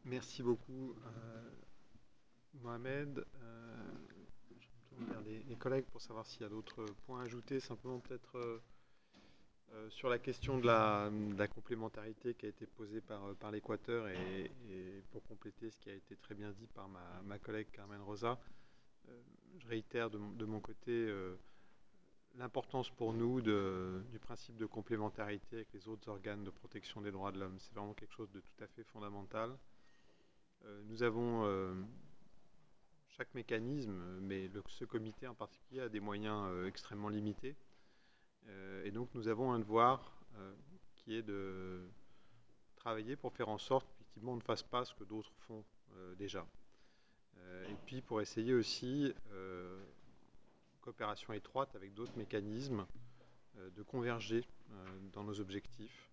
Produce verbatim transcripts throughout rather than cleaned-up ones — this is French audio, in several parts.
Merci beaucoup, euh, Mohamed. Euh, je me tourne vers les, les collègues pour savoir s'il y a d'autres points à ajouter. Simplement peut-être euh, euh, sur la question de la, de la complémentarité qui a été posée par, euh, par l'Équateur et, et pour compléter ce qui a été très bien dit par ma, ma collègue Carmen Rosa, euh, je réitère de mon, de mon côté euh, l'importance pour nous de, du principe de complémentarité avec les autres organes de protection des droits de l'homme. C'est vraiment quelque chose de tout à fait fondamental. Euh, nous avons euh, chaque mécanisme, mais le, ce comité en particulier a des moyens euh, extrêmement limités. Euh, et donc nous avons un devoir euh, qui est de travailler pour faire en sorte qu'effectivement on ne fasse pas ce que d'autres font euh, déjà. Euh, et puis pour essayer aussi, euh, en coopération étroite avec d'autres mécanismes, euh, de converger euh, dans nos objectifs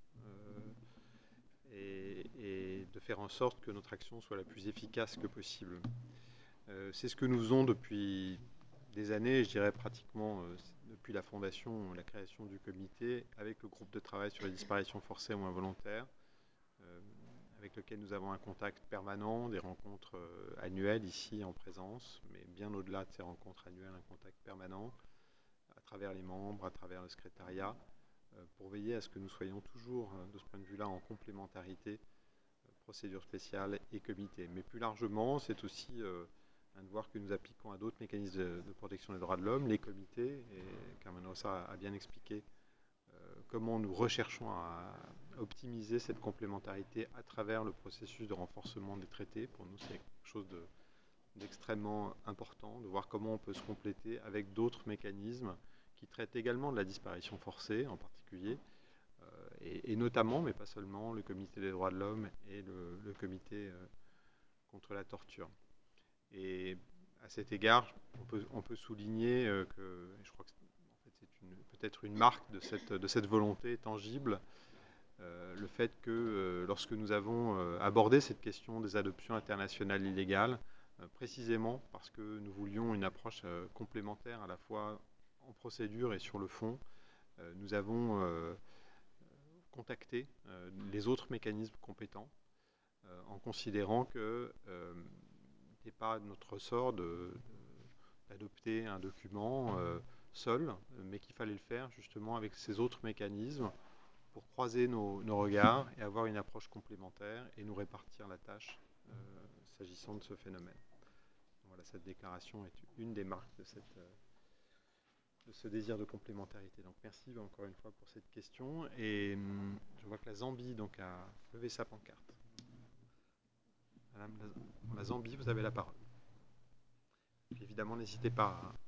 euh, et, et de faire en sorte que notre action soit la plus efficace que possible. Euh, c'est ce que nous faisons depuis des années, je dirais pratiquement euh, depuis la fondation, la création du comité, avec le groupe de travail sur les disparitions forcées ou involontaires, euh, avec lequel nous avons un contact permanent, des rencontres euh, annuelles ici en présence, mais bien au-delà de ces rencontres annuelles, un contact permanent à travers les membres, à travers le secrétariat, euh, pour veiller à ce que nous soyons toujours, euh, de ce point de vue-là, en complémentarité, euh, procédure spéciale et comité. Mais plus largement, c'est aussi euh, un devoir que nous appliquons à d'autres mécanismes de, de protection des droits de l'homme, les comités, et Carmen Rosa a bien expliqué euh, comment nous recherchons à optimiser cette complémentarité à travers le processus de renforcement des traités. Pour nous, c'est quelque chose de, d'extrêmement important, de voir comment on peut se compléter avec d'autres mécanismes qui traitent également de la disparition forcée en particulier, euh, et, et notamment, mais pas seulement, le comité des droits de l'homme et le, le comité euh, contre la torture. Et à cet égard, on peut, on peut souligner euh, que, et je crois que en fait, c'est une, peut-être une marque de cette, de cette volonté tangible, euh, le fait que euh, lorsque nous avons euh, abordé cette question des adoptions internationales illégales, euh, précisément parce que nous voulions une approche euh, complémentaire à la fois en procédure et sur le fond, euh, nous avons euh, contacté euh, les autres mécanismes compétents euh, en considérant que euh, n'est pas de notre ressort de, d'adopter un document euh, seul, mais qu'il fallait le faire justement avec ces autres mécanismes pour croiser nos, nos regards et avoir une approche complémentaire et nous répartir la tâche euh, s'agissant de ce phénomène. Voilà, cette déclaration est une des marques de, cette, euh, de ce désir de complémentarité. Donc merci encore une fois pour cette question. Et hum, je vois que la Zambie donc, a levé sa pancarte. Madame la, la Zambie, vous avez la parole. Puis évidemment, n'hésitez pas